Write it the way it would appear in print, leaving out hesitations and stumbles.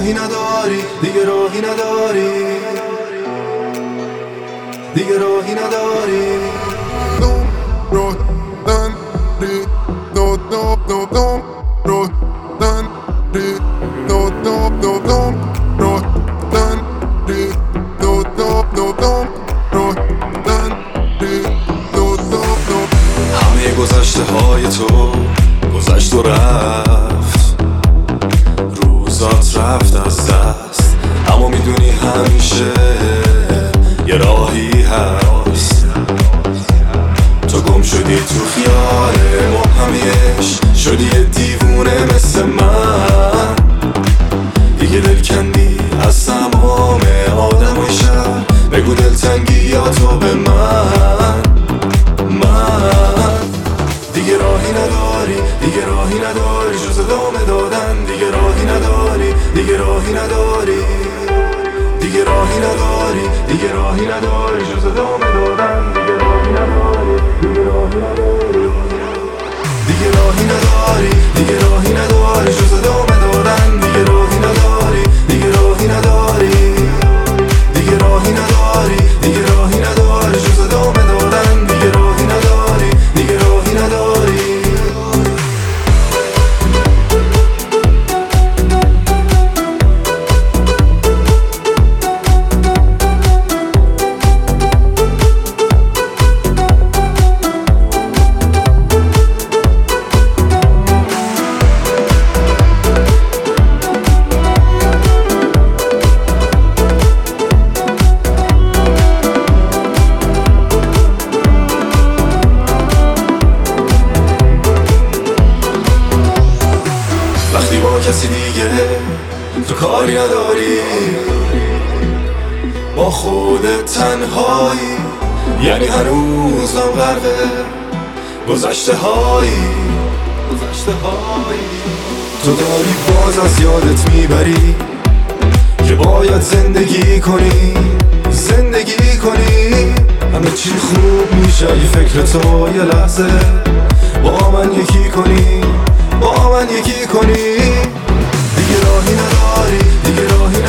راهی نداری، دیگه راهی نداری، دیگه راهی نداری. همه گذشته های تو گذشت و رفت، روزات رفت از دست، اما میدونی همیشه یه راهی هست. تو گم شدی تو خیال مبهمیش، شدی یه دیوونه مثل من، دیگه دل کندی از تمام آدمای شهر. بگو دلتنگیاتو به من دیگه راهی نداری، دیگه راهی نداری جز ادامه دادن، دیگه راهی نداری، دیگه راهی نداری، دیگه راهی نداری، دیگه راهی نداری جز ادامه دادن، دیگه راهی نداری، دیگه راهی نداری، دیگه راهی نداری، دیگه راهی نداری جز ادامه دادن، دیگه راهی نداری، دیگه راهی نداری، دیگه راهی نداری، دیگه راهی نداری جز ادامه دادن، دیگه راهی نداری، دیگه راهی نداری. وقتی با کسی دیگه تو کاری نداری، با خودت تنهایی، یعنی هنوزم غرقه گذشته هایی. تو داری باز از یادت میبری که باید زندگی کنی، زندگی کنی. همه چی خوب میشه اگه فکر تو یه لحظه با من یکی کنی، با من یکی کنی. دیگه راهی نداری، دیگه راهی